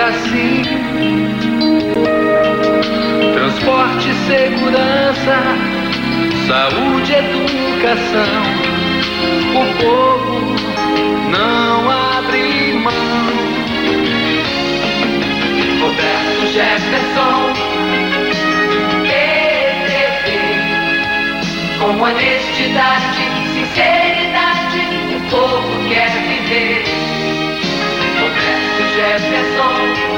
toca assim. Transporte, segurança, saúde, educação. O povo não abre mão. Roberto Jefferson, PTB, com honestidade, sinceridade, o povo quer viver. Roberto Jefferson,